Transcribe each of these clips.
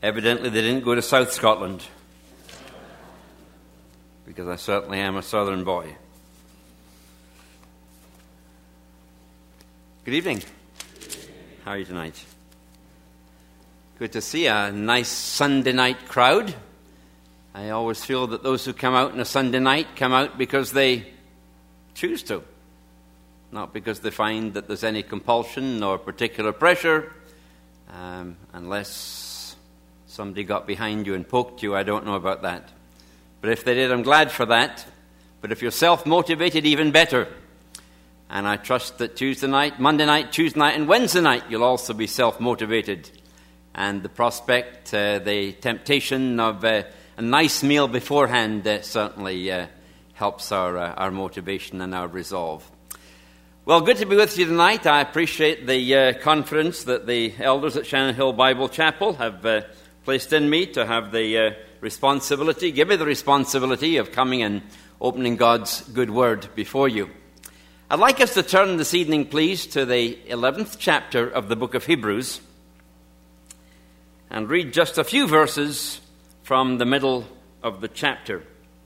Evidently they didn't go to South Scotland, because I certainly am a southern boy. Good evening. How are you tonight? Good to see a nice Sunday night crowd. I always feel that those who come out on a Sunday night come out because they choose to, not because they find that there's any compulsion or particular pressure, unless somebody got behind you and poked you. I don't know about that. But if they did, I'm glad for that. But if you're self-motivated, even better. And I trust that Tuesday night, Monday night, Tuesday night, and Wednesday night, you'll also be self-motivated. And the prospect, the temptation of a nice meal beforehand certainly helps our motivation and our resolve. Well, good to be with you tonight. I appreciate the confidence that the elders at Shannon Hill Bible Chapel have placed in me to have the responsibility, give me the responsibility of coming and opening God's good word before you. I'd like us to turn this evening, please, to the 11th chapter of the book of Hebrews and read just a few verses from the middle of the chapter.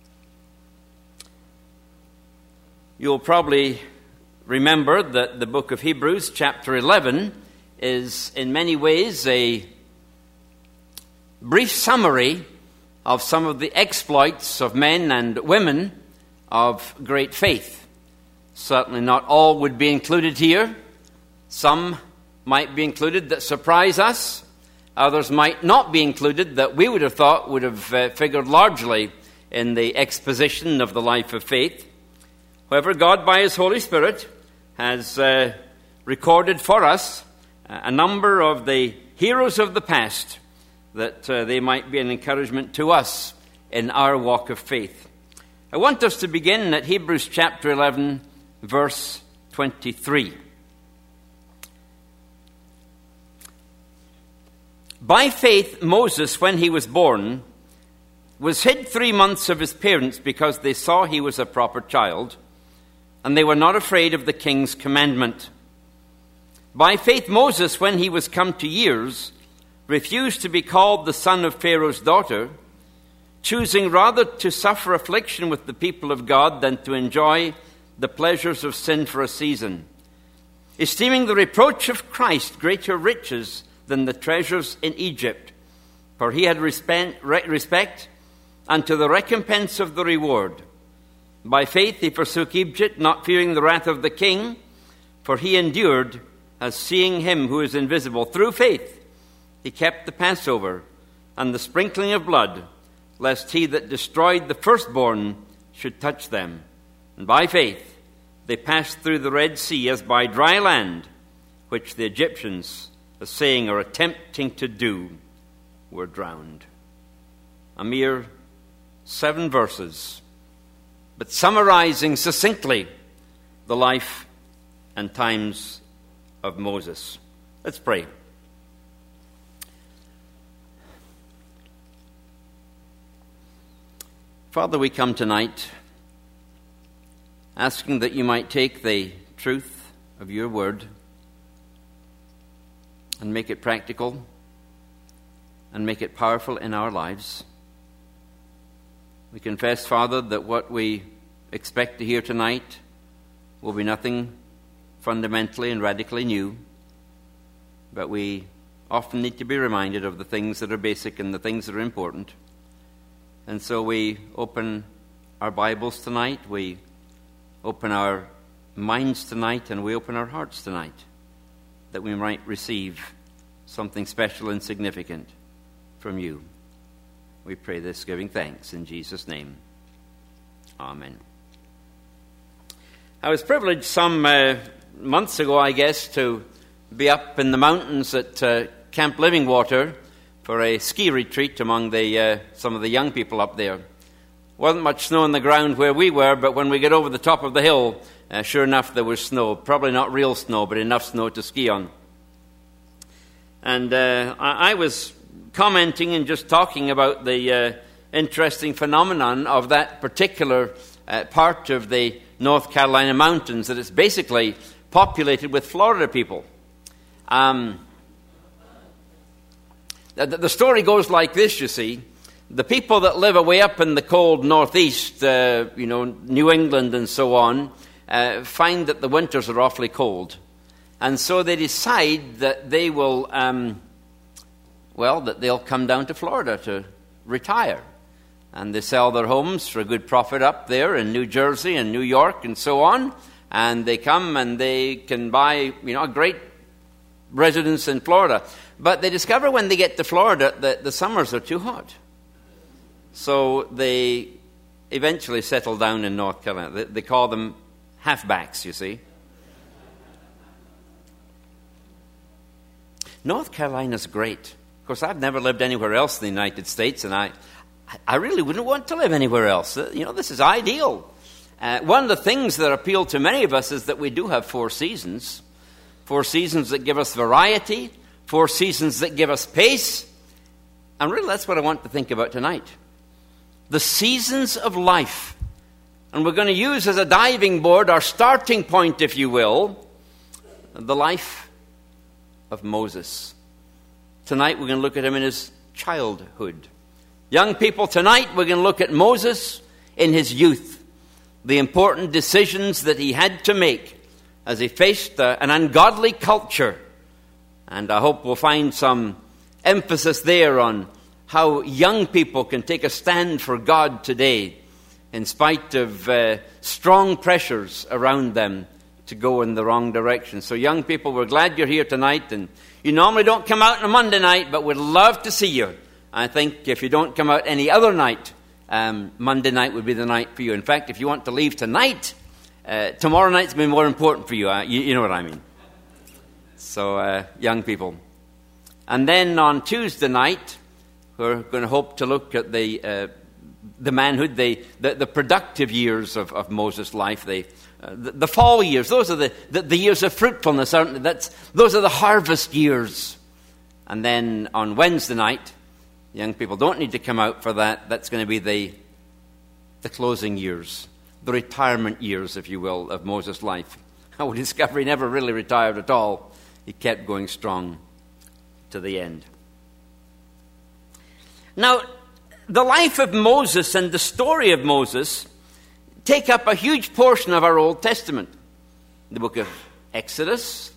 You'll probably remember that the book of Hebrews, chapter 11, is in many ways a brief summary of some of the exploits of men and women of great faith. Certainly not all would be included here. Some might be included that surprise us. Others might not be included that we would have thought would have figured largely in the exposition of the life of faith. However, God, by His Holy Spirit, has recorded for us a number of the heroes of the past, that they might be an encouragement to us in our walk of faith. I want us to begin at Hebrews chapter 11, verse 23. By faith, Moses, when he was born, was hid 3 months of his parents because they saw he was a proper child, and they were not afraid of the king's commandment. By faith, Moses, when he was come to years, refused to be called the son of Pharaoh's daughter, choosing rather to suffer affliction with the people of God than to enjoy the pleasures of sin for a season, esteeming the reproach of Christ greater riches than the treasures in Egypt, for he had respect unto the recompense of the reward. By faith he forsook Egypt, not fearing the wrath of the king, for he endured as seeing him who is invisible. Through faith he kept the Passover and the sprinkling of blood, lest he that destroyed the firstborn should touch them. And by faith they passed through the Red Sea as by dry land, which the Egyptians, saying or attempting to do, were drowned. A mere 7 verses, but summarizing succinctly the life and times of Moses. Let's pray. Father, we come tonight asking that you might take the truth of your word and make it practical and make it powerful in our lives. We confess, Father, that what we expect to hear tonight will be nothing fundamentally and radically new, but we often need to be reminded of the things that are basic and the things that are important. And so we open our Bibles tonight, we open our minds tonight, and we open our hearts tonight, that we might receive something special and significant from you. We pray this giving thanks in Jesus' name. Amen. I was privileged some months ago, I guess, to be up in the mountains at Camp Livingwater for a ski retreat among some of the young people up there. Wasn't much snow on the ground where we were, but when we get over the top of the hill, sure enough, there was snow. Probably not real snow, but enough snow to ski on. And I was commenting and just talking about the interesting phenomenon of that particular part of the North Carolina mountains, that it's basically populated with Florida people. The story goes like this, you see. The people that live away up in the cold northeast, New England and so on, find that the winters are awfully cold. And so they decide that they will, that they'll come down to Florida to retire. And they sell their homes for a good profit up there in New Jersey and New York and so on. And they come and they can buy, a great residence in Florida. But they discover when they get to Florida that the summers are too hot. So they eventually settle down in North Carolina. They call them halfbacks, you see. North Carolina's great. Of course, I've never lived anywhere else in the United States, and I really wouldn't want to live anywhere else. This is ideal. One of the things that appeal to many of us is that we do have 4 seasons. 4 seasons that give us variety, 4 seasons that give us pace. And really, that's what I want to think about tonight. The seasons of life. And we're going to use as a diving board, our starting point, if you will, the life of Moses. Tonight, we're going to look at him in his childhood. Young people, tonight, we're going to look at Moses in his youth. The important decisions that he had to make as he faced an ungodly culture. And I hope we'll find some emphasis there on how young people can take a stand for God today in spite of strong pressures around them to go in the wrong direction. So young people, we're glad you're here tonight. And you normally don't come out on a Monday night, but we'd love to see you. I think if you don't come out any other night, Monday night would be the night for you. In fact, if you want to leave tonight, tomorrow night's been more important for you. You know what I mean. So, young people. And then on Tuesday night, we're going to hope to look at the manhood, the productive years of Moses' life, the fall years. Those are the years of fruitfulness, aren't they? Those are the harvest years. And then on Wednesday night, young people don't need to come out for that. That's going to be the closing years, the retirement years, if you will, of Moses' life. We discover he never really retired at all. He kept going strong to the end. Now, the life of Moses and the story of Moses take up a huge portion of our Old Testament. The book of Exodus,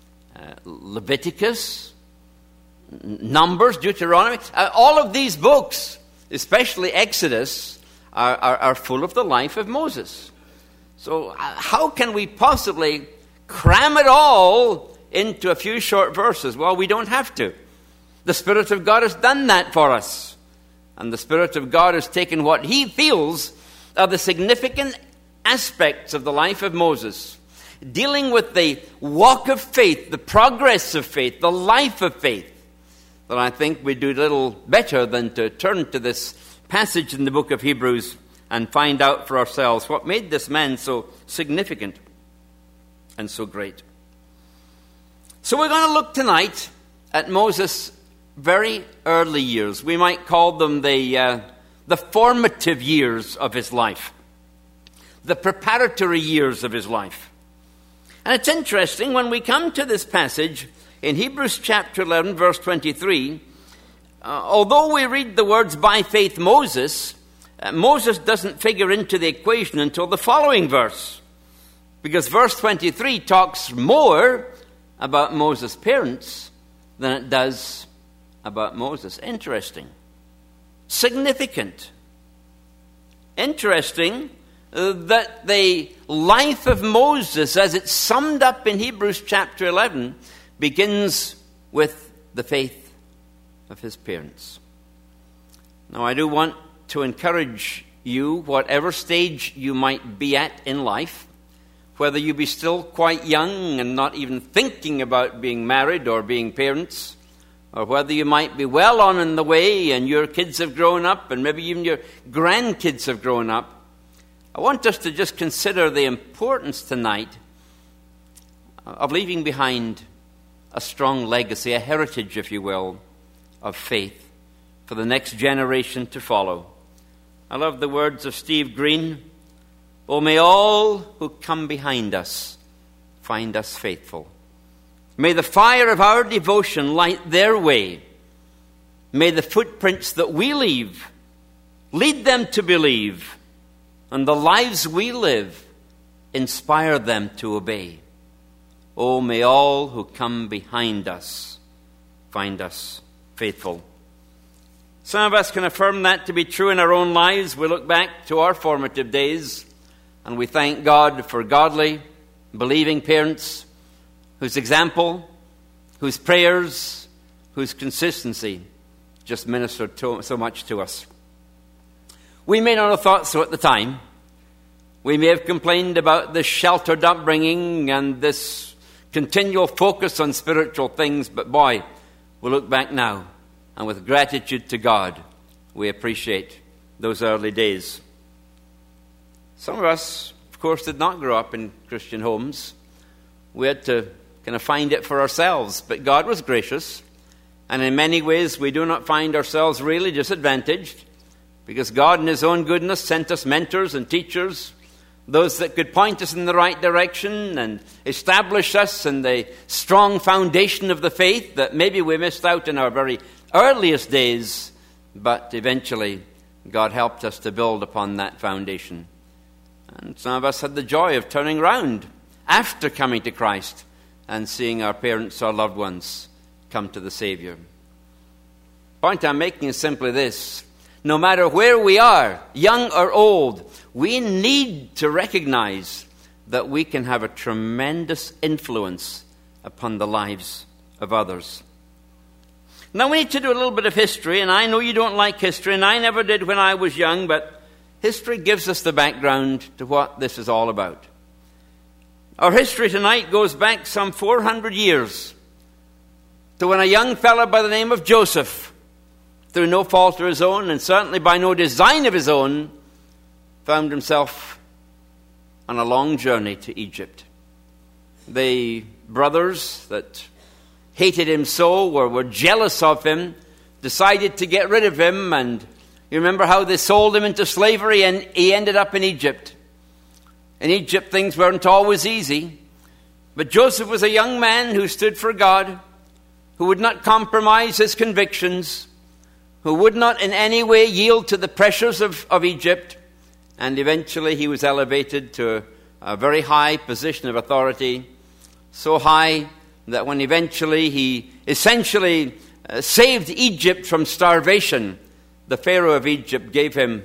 Leviticus, Numbers, Deuteronomy. All of these books, especially Exodus, are full of the life of Moses. So how can we possibly cram it all into a few short verses? Well, we don't have to. The Spirit of God has done that for us. And the Spirit of God has taken what he feels are the significant aspects of the life of Moses, dealing with the walk of faith, the progress of faith, the life of faith, that I think we do little better than to turn to this passage in the book of Hebrews and find out for ourselves what made this man so significant and so great. So we're going to look tonight at Moses' very early years. We might call them the formative years of his life, the preparatory years of his life. And it's interesting, when we come to this passage in Hebrews chapter 11, verse 23, although we read the words, by faith Moses, Moses doesn't figure into the equation until the following verse. Because verse 23 talks more about Moses' parents than it does about Moses. Interesting. Significant. Interesting that the life of Moses, as it's summed up in Hebrews chapter 11, begins with the faith of his parents. Now, I do want to encourage you, whatever stage you might be at in life, whether you be still quite young and not even thinking about being married or being parents, or whether you might be well on in the way and your kids have grown up and maybe even your grandkids have grown up, I want us to just consider the importance tonight of leaving behind a strong legacy, a heritage, if you will, of faith for the next generation to follow. I love the words of Steve Green. Oh, may all who come behind us find us faithful. May the fire of our devotion light their way. May the footprints that we leave lead them to believe, and the lives we live inspire them to obey. Oh, may all who come behind us find us faithful. Some of us can affirm that to be true in our own lives. We look back to our formative days and we thank God for godly, believing parents whose example, whose prayers, whose consistency just ministered so much to us. We may not have thought so at the time. We may have complained about this sheltered upbringing and this continual focus on spiritual things, but boy, we look back now, and with gratitude to God, we appreciate those early days. Some of us, of course, did not grow up in Christian homes. We had to kind of find it for ourselves, but God was gracious, and in many ways we do not find ourselves really disadvantaged, because God in His own goodness sent us mentors and teachers, those that could point us in the right direction and establish us in the strong foundation of the faith that maybe we missed out in our very earliest days, but eventually God helped us to build upon that foundation. And some of us had the joy of turning around after coming to Christ and seeing our parents or loved ones come to the Savior. The point I'm making is simply this: no matter where we are, young or old, we need to recognize that we can have a tremendous influence upon the lives of others. Now we need to do a little bit of history, and I know you don't like history, and I never did when I was young, but history gives us the background to what this is all about. Our history tonight goes back some 400 years to when a young fellow by the name of Joseph, through no fault of his own, and certainly by no design of his own, found himself on a long journey to Egypt. The brothers that hated him so, or were jealous of him, decided to get rid of him, and you remember how they sold him into slavery, and he ended up in Egypt. In Egypt, things weren't always easy, but Joseph was a young man who stood for God, who would not compromise his convictions, who would not in any way yield to the pressures of Egypt, and eventually he was elevated to a very high position of authority, so high that when eventually he essentially saved Egypt from starvation, the Pharaoh of Egypt gave him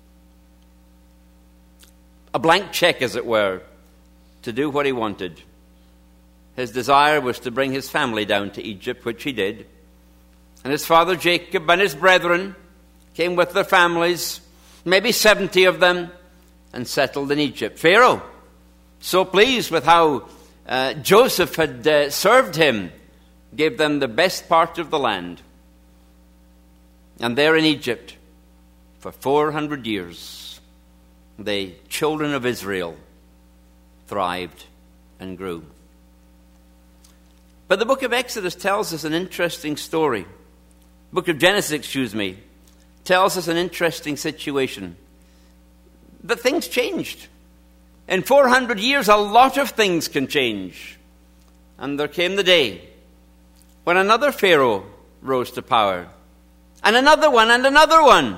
a blank check, as it were, to do what he wanted. His desire was to bring his family down to Egypt, which he did. And his father Jacob and his brethren came with their families, maybe 70 of them, and settled in Egypt. Pharaoh, so pleased with how Joseph had served him, gave them the best part of the land. And there in Egypt, for 400 years, the children of Israel thrived and grew. But the book of Exodus tells us an interesting story. Book of Genesis, tells us an interesting situation. That things changed. In 400 years, a lot of things can change. And there came the day when another Pharaoh rose to power. And another one, and another one.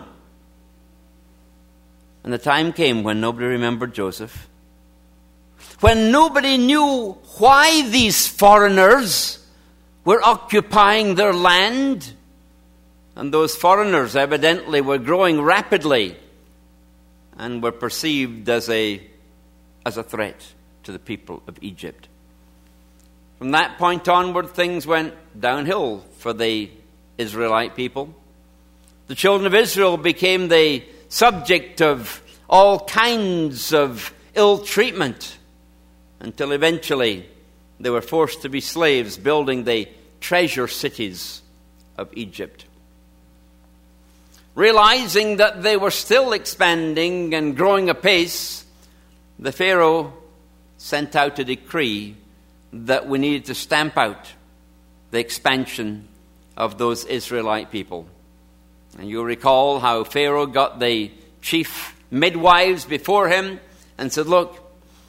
And the time came when nobody remembered Joseph. When nobody knew why these foreigners were occupying their land. And those foreigners evidently were growing rapidly and were perceived as a threat to the people of Egypt. From that point onward, things went downhill for the Israelite people. The children of Israel became the subject of all kinds of ill treatment until eventually they were forced to be slaves building the treasure cities of Egypt. Realizing that they were still expanding and growing apace, the Pharaoh sent out a decree that we needed to stamp out the expansion of those Israelite people. And you'll recall how Pharaoh got the chief midwives before him and said, look,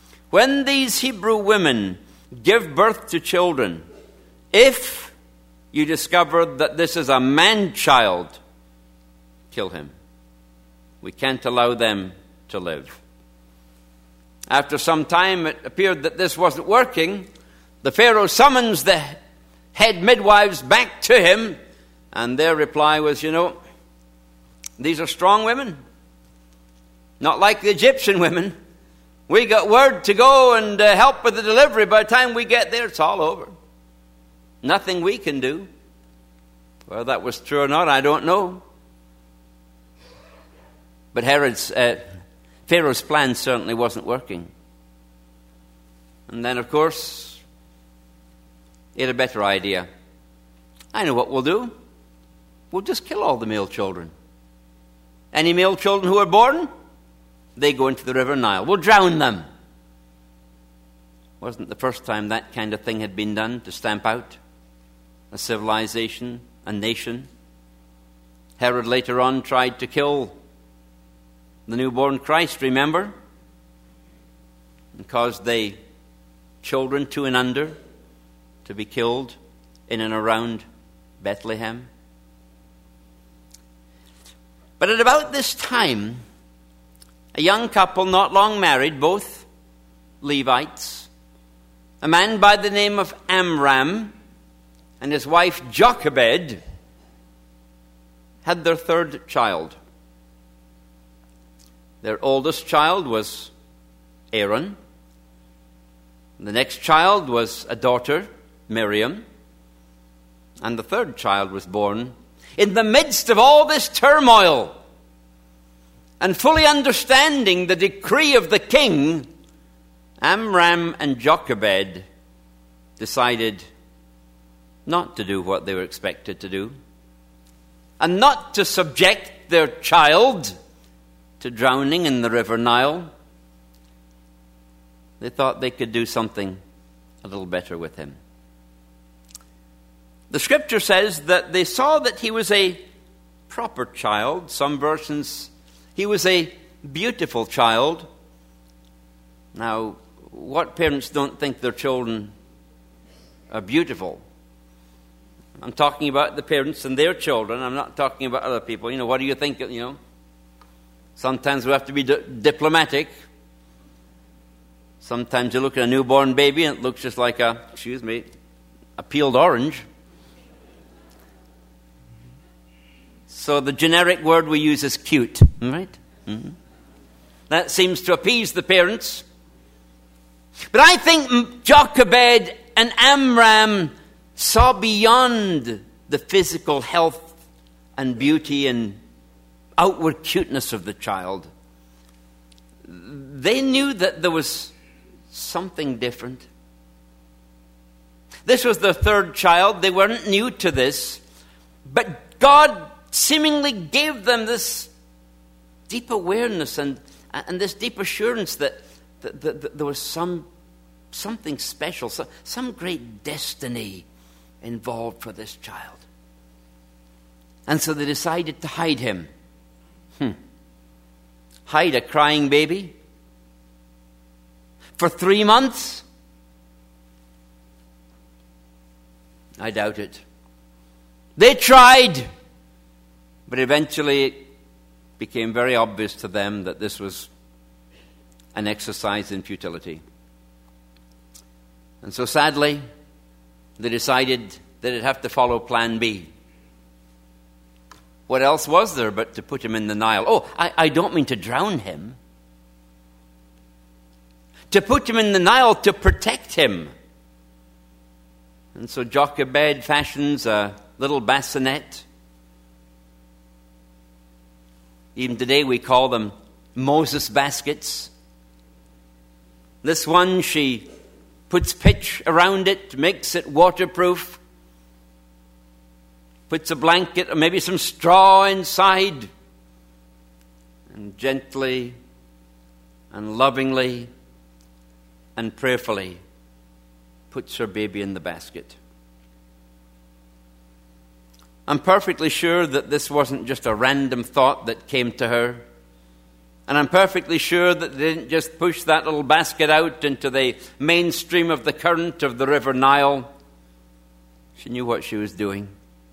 when these Hebrew women give birth to children, if you discover that this is a man-child, kill him. We can't allow them to live. After some time, it appeared that this wasn't working. The Pharaoh summons the head midwives back to him, and their reply was, these are strong women. Not like the Egyptian women. We got word to go and help with the delivery. By the time we get there, it's all over. Nothing we can do. Well, that was true or not, I don't know. But Pharaoh's plan certainly wasn't working. And then, of course, he had a better idea. I know what we'll do. We'll just kill all the male children. Any male children who are born, they go into the river Nile. We'll drown them. Wasn't the first time that kind of thing had been done to stamp out a civilization, a nation. Herod later on tried to kill the newborn Christ, remember? And caused the children 2 and under to be killed in and around Bethlehem. But at about this time, a young couple not long married, both Levites, a man by the name of Amram and his wife Jochebed, had their 3rd child. Their oldest child was Aaron. The next child was a daughter, Miriam. And the 3rd child was born in the midst of all this turmoil. And fully understanding the decree of the king, Amram and Jochebed decided not to do what they were expected to do, and not to subject their child to drowning in the river Nile. They thought they could do something a little better with him. The scripture says that they saw that he was a proper child. Some versions, he was a beautiful child. Now, what parents don't think their children are beautiful? I'm talking about the parents and their children. I'm not talking about other people. What do you think? Sometimes we have to be diplomatic. Sometimes you look at a newborn baby and it looks just like a peeled orange. So the generic word we use is cute, right? Mm-hmm. That seems to appease the parents. But I think Jochebed and Amram saw beyond the physical health and beauty and outward cuteness of the child. They knew that there was something different. This was their 3rd child. They weren't new to this. But God seemingly gave them this deep awareness and this deep assurance that there was something special, some great destiny involved for this child. And so they decided to hide him. Hide a crying baby for 3 months? I doubt it. They tried, but eventually it became very obvious to them that this was an exercise in futility. And so sadly, they decided that they'd have to follow plan B. What else was there but to put him in the Nile? Oh, I don't mean to drown him. To put him in the Nile to protect him. And so Jochebed fashions a little bassinet. Even today we call them Moses baskets. This one, she puts pitch around it, makes it waterproof, puts a blanket or maybe some straw inside, and gently and lovingly and prayerfully puts her baby in the basket. I'm perfectly sure that this wasn't just a random thought that came to her. And I'm perfectly sure that they didn't just push that little basket out into the mainstream of the current of the river Nile. She knew what she was doing.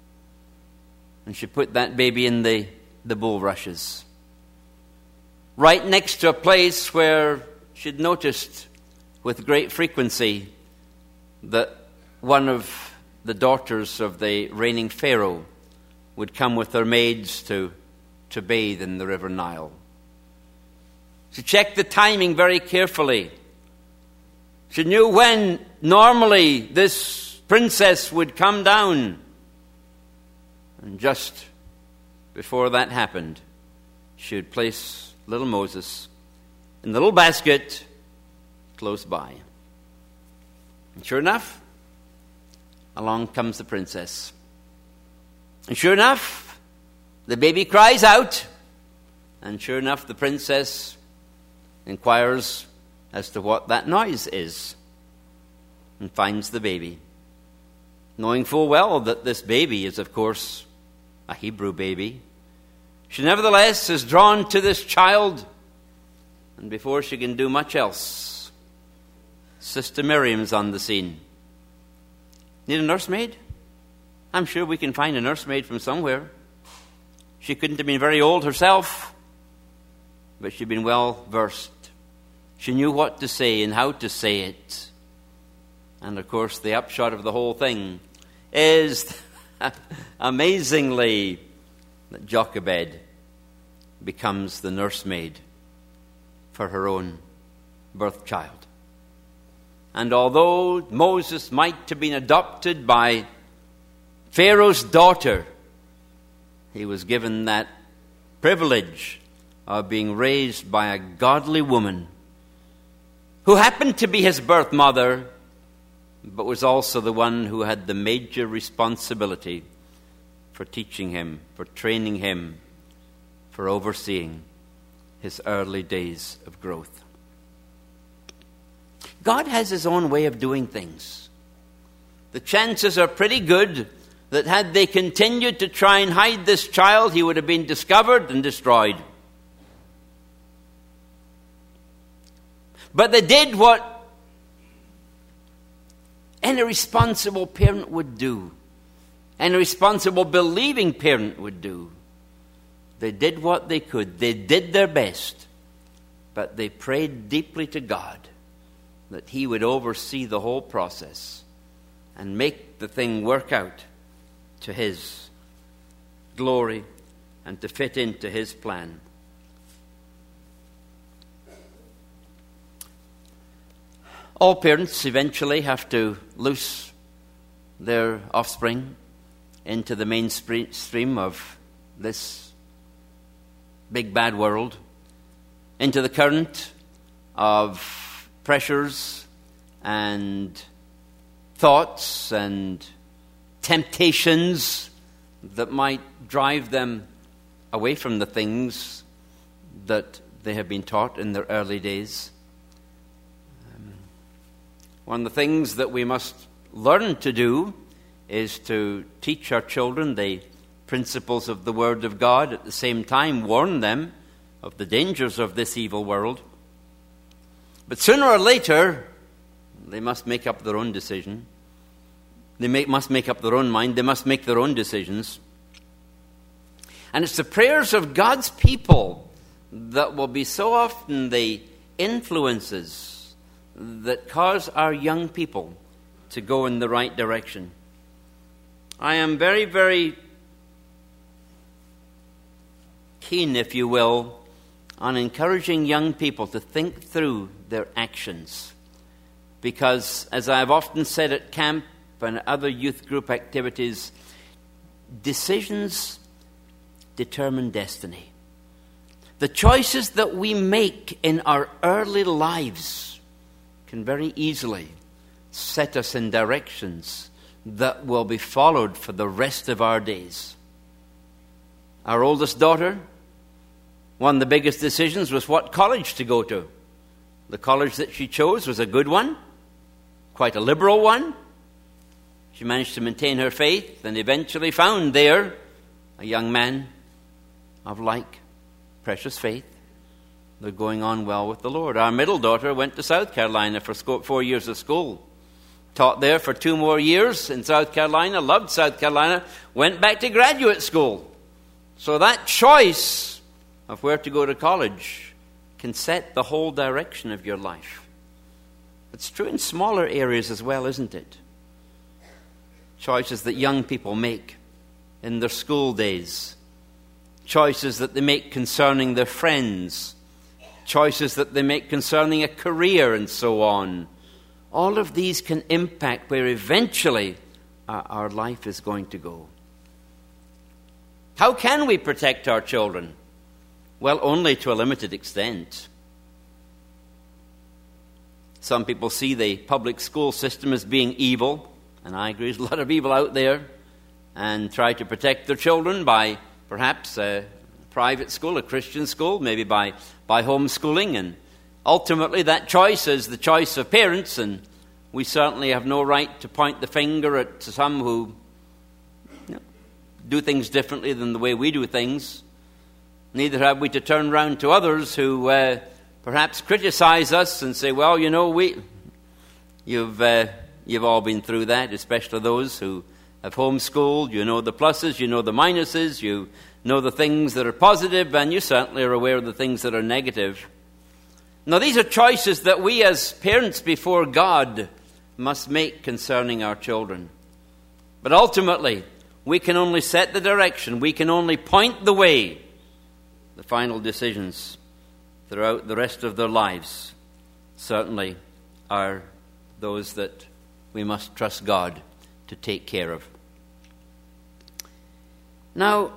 And she put that baby in the bulrushes, right next to a place where she'd noticed with great frequency that one of the daughters of the reigning Pharaoh would come with her maids to bathe in the River Nile. She checked the timing very carefully. She knew when normally this princess would come down. And just before that happened, she would place little Moses in the little basket close by. And sure enough, along comes the princess. And sure enough, the baby cries out. And sure enough, the princess inquires as to what that noise is and finds the baby, knowing full well that this baby is, of course, a Hebrew baby. She nevertheless is drawn to this child, and before she can do much else, Sister Miriam's on the scene. Need a nursemaid? I'm sure we can find a nursemaid from somewhere. She couldn't have been very old herself, but she'd been well versed. She knew what to say and how to say it. And of course, the upshot of the whole thing is amazingly that Jochebed becomes the nursemaid for her own birth child. And although Moses might have been adopted by Pharaoh's daughter, he was given that privilege of being raised by a godly woman who happened to be his birth mother, but was also the one who had the major responsibility for teaching him, for training him, for overseeing his early days of growth. God has his own way of doing things. The chances are pretty good that had they continued to try and hide this child, he would have been discovered and destroyed. But they did what any responsible parent would do, any responsible believing parent would do. They did what they could. They did their best. But they prayed deeply to God that he would oversee the whole process and make the thing work out to his glory and to fit into his plan. All parents eventually have to loose their offspring into the mainstream of this big bad world, into the current of pressures and thoughts and temptations that might drive them away from the things that they have been taught in their early days. One of the things that we must learn to do is to teach our children the principles of the Word of God, at the same time warn them of the dangers of this evil world. But sooner or later, they must make up their own decision. They must make up their own mind. They must make their own decisions. And it's the prayers of God's people that will be so often the influences that cause our young people to go in the right direction. I am very, very keen, if you will, on encouraging young people to think through their actions. Because, as I've often said at camp and other youth group activities, decisions determine destiny. The choices that we make in our early lives can very easily set us in directions that will be followed for the rest of our days. Our oldest daughter, one of the biggest decisions was what college to go to. The college that she chose was a good one, quite a liberal one. She managed to maintain her faith and eventually found there a young man of like precious faith. They're going on well with the Lord. Our middle daughter went to South Carolina for 4 years of school. taught there for 2 more years in South Carolina, loved South Carolina, went back to graduate school. So that choice of where to go to college can set the whole direction of your life. It's true in smaller areas as well, isn't it? Choices that young people make in their school days. Choices that they make concerning their friends. Choices that they make concerning a career and so on. All of these can impact where eventually our life is going to go. How can we protect our children? Well, only to a limited extent. Some people see the public school system as being evil, and I agree, there's a lot of evil out there, and try to protect their children by perhaps a private school, a Christian school, maybe by homeschooling, and ultimately that choice is the choice of parents, and we certainly have no right to point the finger at some who do things differently than the way we do things. Neither have we to turn round to others who perhaps criticize us and say, well, you know, you've all been through that, especially those who have homeschooled. You know the pluses, you know the minuses, you know the things that are positive, and you certainly are aware of the things that are negative. Now, these are choices that we as parents before God must make concerning our children. But ultimately, we can only set the direction. We can only point the way. The final decisions throughout the rest of their lives certainly are those that we must trust God to take care of. Now,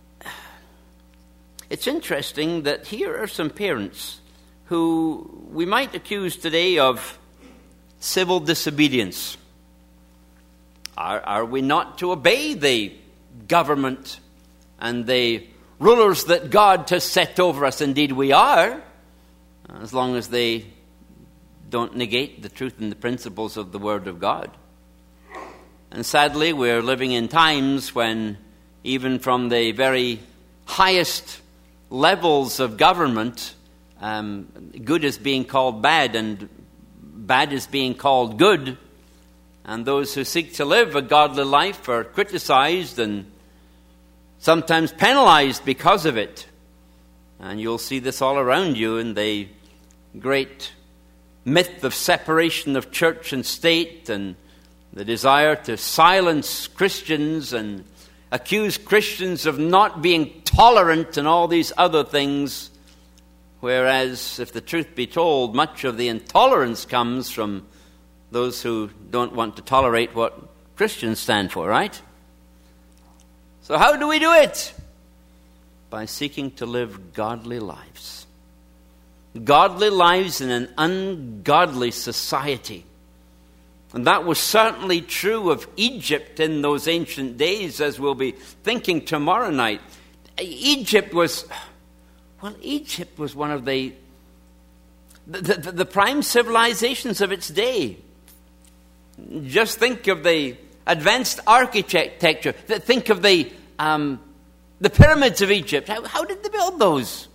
it's interesting that here are some parents who we might accuse today of civil disobedience. Are we not to obey the government and the rulers that God has set over us? Indeed we are, as long as they don't negate the truth and the principles of the Word of God. And sadly, we're living in times when even from the very highest levels of government, good is being called bad and bad is being called good. And those who seek to live a godly life are criticized and sometimes penalized because of it. And you'll see this all around you in the great myth of separation of church and state and the desire to silence Christians and accuse Christians of not being tolerant and all these other things. Whereas, if the truth be told, much of the intolerance comes from those who don't want to tolerate what Christians stand for, right? So how do we do it? By seeking to live godly lives. Godly lives in an ungodly society. And that was certainly true of Egypt in those ancient days, as we'll be thinking tomorrow night. Egypt was one of the prime civilizations of its day. Just think of the advanced architecture. Think of the pyramids of Egypt. How did they build those?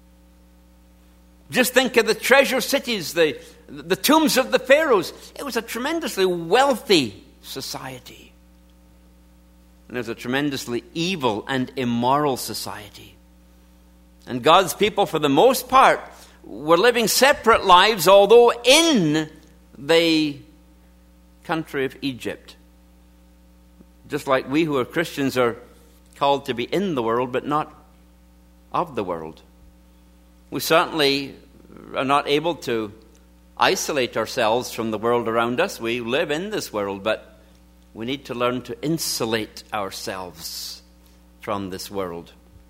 Just think of the treasure cities, the tombs of the pharaohs. It was a tremendously wealthy society. And it was a tremendously evil and immoral society. And God's people, for the most part, were living separate lives, although in the country of Egypt. Just like we who are Christians are called to be in the world, but not of the world. We certainly are not able to isolate ourselves from the world around us. We live in this world, but we need to learn to insulate ourselves from this world.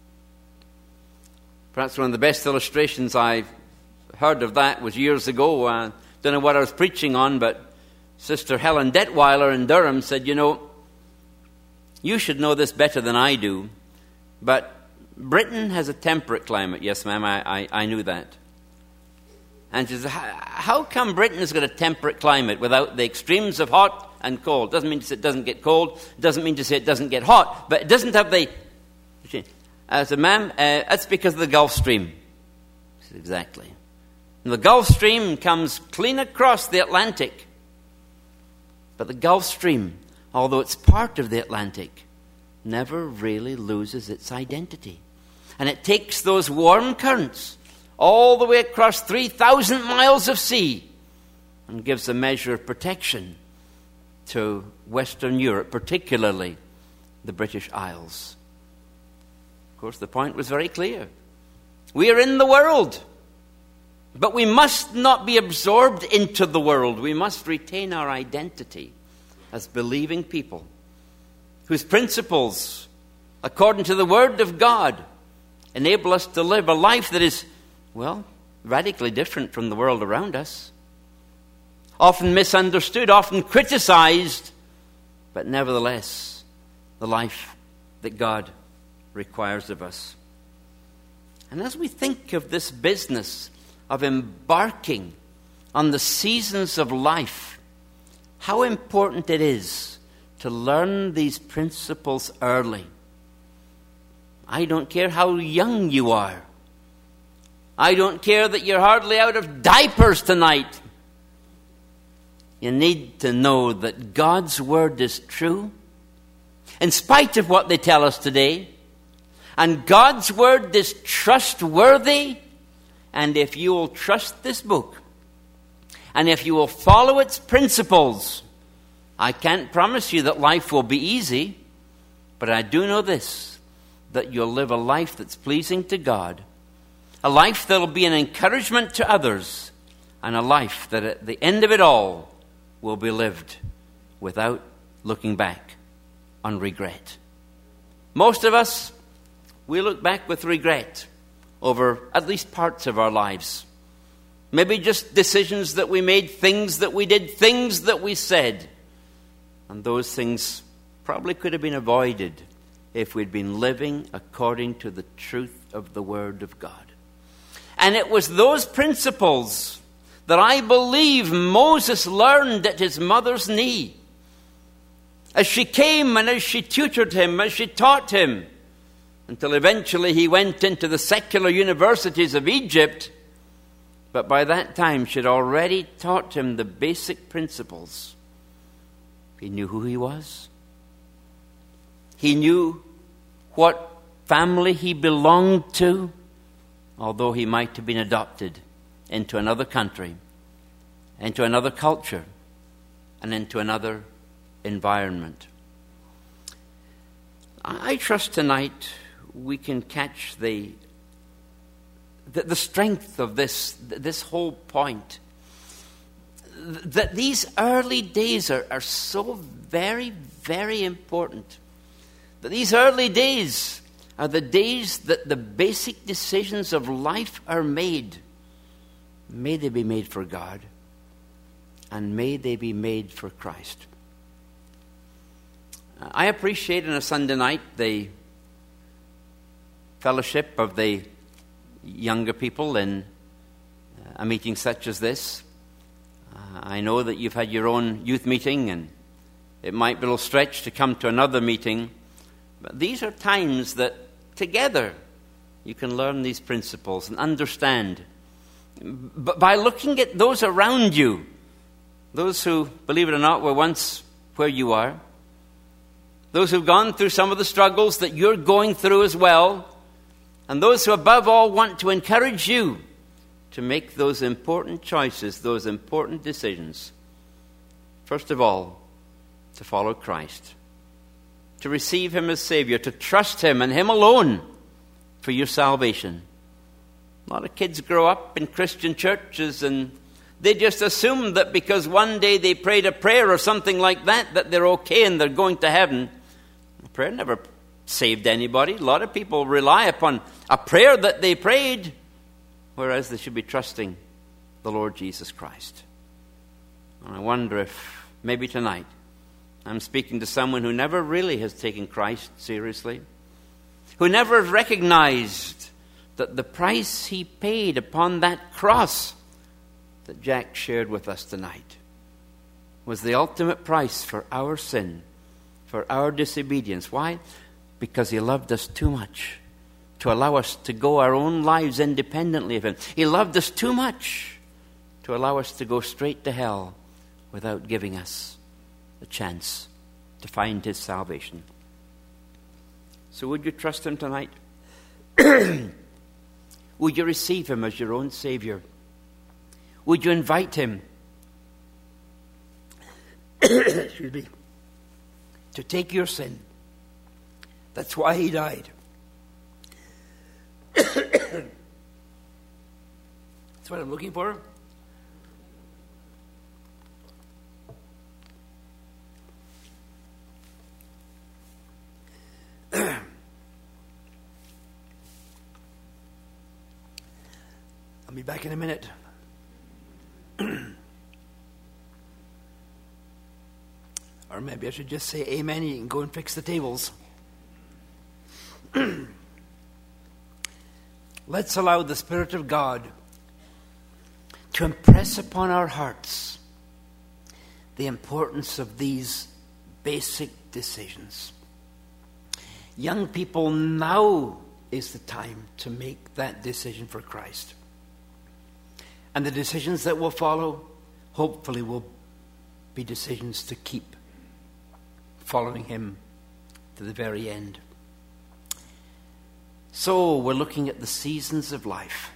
Perhaps one of the best illustrations I've heard of that was years ago. I don't know what I was preaching on, but Sister Helen Detweiler in Durham said, you know, you should know this better than I do, but Britain has a temperate climate. Yes, ma'am, I knew that. And she said, how come Britain has got a temperate climate without the extremes of hot and cold? Doesn't mean to say it doesn't get cold. Doesn't mean to say it doesn't get hot. But it doesn't have the... I said, ma'am, that's because of the Gulf Stream. She said, exactly. And the Gulf Stream comes clean across the Atlantic. But the Gulf Stream, although it's part of the Atlantic, never really loses its identity. And it takes those warm currents all the way across 3,000 miles of sea and gives a measure of protection to Western Europe, particularly the British Isles. Of course, the point was very clear. We are in the world, but we must not be absorbed into the world. We must retain our identity as believing people whose principles, according to the Word of God, enable us to live a life that is, well, radically different from the world around us. Often misunderstood, often criticized, but nevertheless, the life that God requires of us. And as we think of this business of embarking on the seasons of life, how important it is to learn these principles early. I don't care how young you are. I don't care that you're hardly out of diapers tonight. You need to know that God's Word is true, in spite of what they tell us today. And God's Word is trustworthy. And if you will trust this book, and if you will follow its principles, I can't promise you that life will be easy, but I do know this, that you'll live a life that's pleasing to God, a life that will be an encouragement to others, and a life that at the end of it all will be lived without looking back on regret. Most of us, we look back with regret over at least parts of our lives. Maybe just decisions that we made, things that we did, things that we said. And those things probably could have been avoided if we'd been living according to the truth of the Word of God. And it was those principles that I believe Moses learned at his mother's knee. As she came and as she tutored him, as she taught him, until eventually he went into the secular universities of Egypt. But by that time, she had already taught him the basic principles. He knew who he was. He knew what family he belonged to, although he might have been adopted into another country, into another culture, and into another environment. I trust tonight we can catch the strength of this whole point. That these early days are so very, very important. That these early days are the days that the basic decisions of life are made. May they be made for God, and may they be made for Christ. I appreciate on a Sunday night the fellowship of the younger people in a meeting such as this. I know that you've had your own youth meeting, and it might be a little stretch to come to another meeting, but these are times that together you can learn these principles and understand. But by looking at those around you, those who, believe it or not, were once where you are, those who've gone through some of the struggles that you're going through as well, and those who above all want to encourage you to make those important choices, those important decisions. First of all, to follow Christ, to receive Him as Savior, to trust Him and Him alone for your salvation. A lot of kids grow up in Christian churches and they just assume that because one day they prayed a prayer or something like that, that they're okay and they're going to heaven. Prayer never saved anybody. A lot of people rely upon a prayer that they prayed, whereas they should be trusting the Lord Jesus Christ. And I wonder if maybe tonight I'm speaking to someone who never really has taken Christ seriously, who never recognized that the price He paid upon that cross that Jack shared with us tonight was the ultimate price for our sin, for our disobedience. Why? Because He loved us too much to allow us to go our own lives independently of Him. He loved us too much to allow us to go straight to hell without giving us a chance to find his salvation. So would you trust him tonight? Would you receive him as your own Savior? Would you invite him excuse me, to take your sin? That's why he died. That's what I'm looking for. I'll be back in a minute. Or maybe I should just say amen and you can go and fix the tables. Let's allow the Spirit of God to impress upon our hearts the importance of these basic decisions. Young people, now is the time to make that decision for Christ. And the decisions that will follow, hopefully, will be decisions to keep following him to the very end. So we're looking at the seasons of life.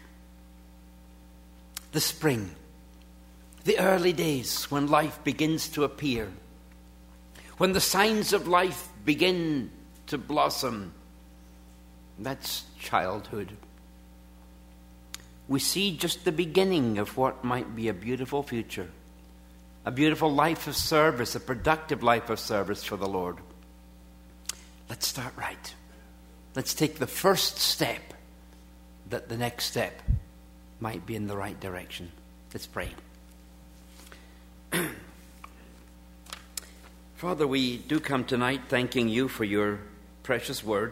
The spring, the early days when life begins to appear, when the signs of life begin to blossom. That's childhood. We see just the beginning of what might be a beautiful future, a beautiful life of service, a productive life of service for the Lord. Let's start right. Let's take the first step that the next step might be in the right direction. Let's pray. Father, we do come tonight thanking you for your precious word.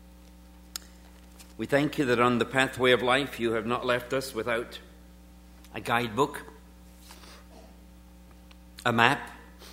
We thank you that on the pathway of life you have not left us without a guidebook, a map,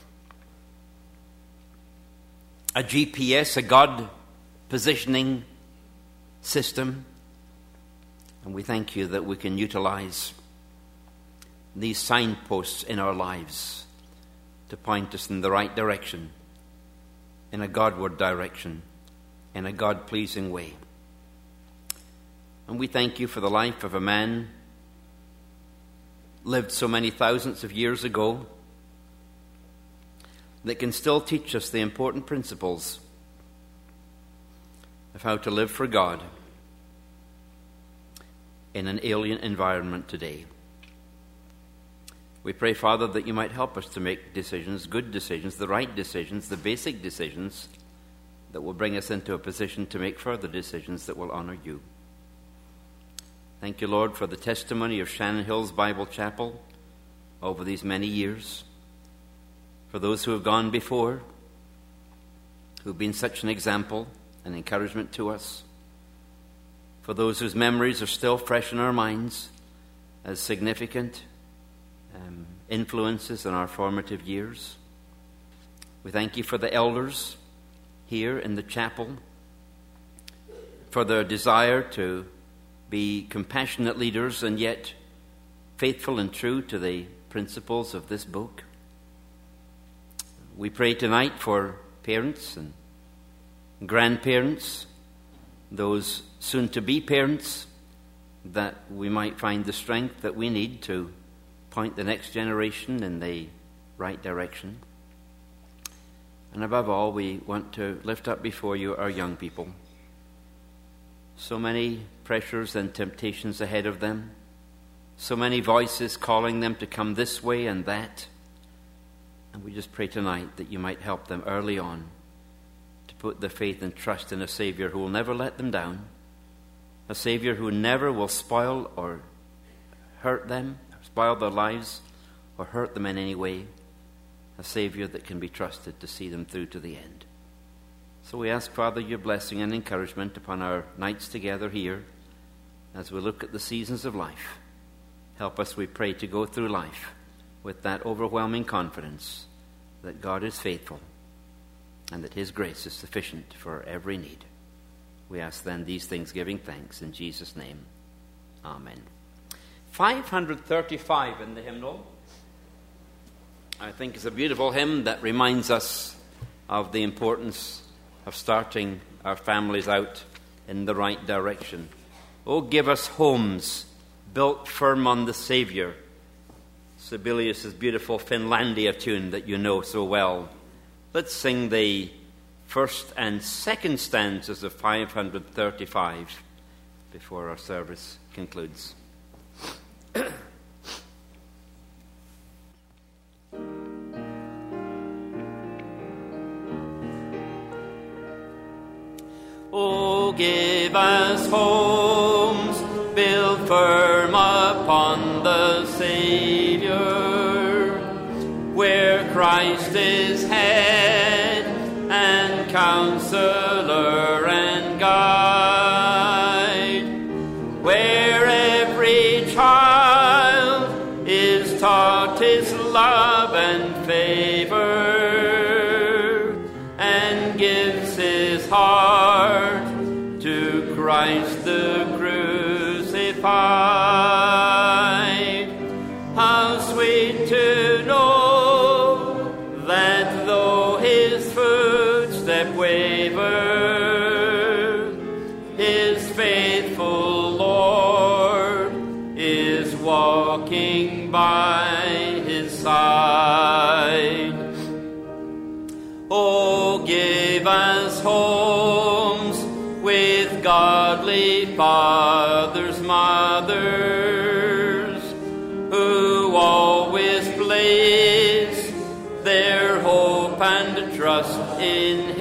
a GPS, a God positioning system. And we thank you that we can utilize these signposts in our lives to point us in the right direction, in a Godward direction, in a God-pleasing way. And we thank you for the life of a man lived so many thousands of years ago that can still teach us the important principles of how to live for God in an alien environment today. We pray, Father, that you might help us to make decisions, good decisions, the right decisions, the basic decisions that will bring us into a position to make further decisions that will honor you. Thank you, Lord, for the testimony of Shannon Hills Bible Chapel over these many years, for those who have gone before, who've been such an example and encouragement to us, for those whose memories are still fresh in our minds as significant influences in our formative years. We thank you for the elders here in the chapel, for their desire to be compassionate leaders and yet faithful and true to the principles of this book. We pray tonight for parents and grandparents, those soon-to-be parents, that we might find the strength that we need to point the next generation in the right direction. And above all, we want to lift up before you our young people. So many pressures and temptations ahead of them. So many voices calling them to come this way and that. And we just pray tonight that you might help them early on to put their faith and trust in a Savior who will never let them down, a Savior who never will spoil or hurt them, spoil their lives, or hurt them in any way, a Savior that can be trusted to see them through to the end. So we ask, Father, your blessing and encouragement upon our nights together here as we look at the seasons of life. Help us, we pray, to go through life with that overwhelming confidence that God is faithful and that his grace is sufficient for every need. We ask then these things giving thanks in Jesus' name. Amen. 535 in the hymnal. I think it's a beautiful hymn that reminds us of the importance of starting our families out in the right direction. Oh, give us homes built firm on the Saviour. Sibelius's beautiful Finlandia tune that you know so well. Let's sing the first and second stanzas of 535 before our service concludes. Oh, give us homes built firm upon the Saviour, where Christ is head and counselor and guide, where every child is taught His love and favor, and gives his heart to Christ the crucified. How sweet to know that though his footstep waver, his faithful Lord is walking by his side. Oh, give us homes with godly fathers, mothers, who always place their hope and trust in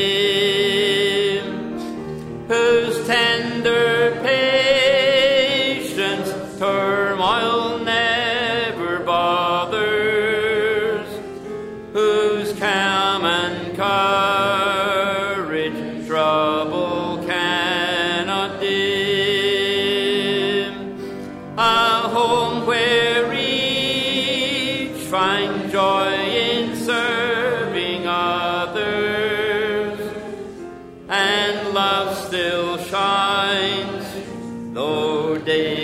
Him, whose tender patience turmoil never bothers, whose calm and courage trouble cannot dim. A home where each find joy in serving others, and love still shines though day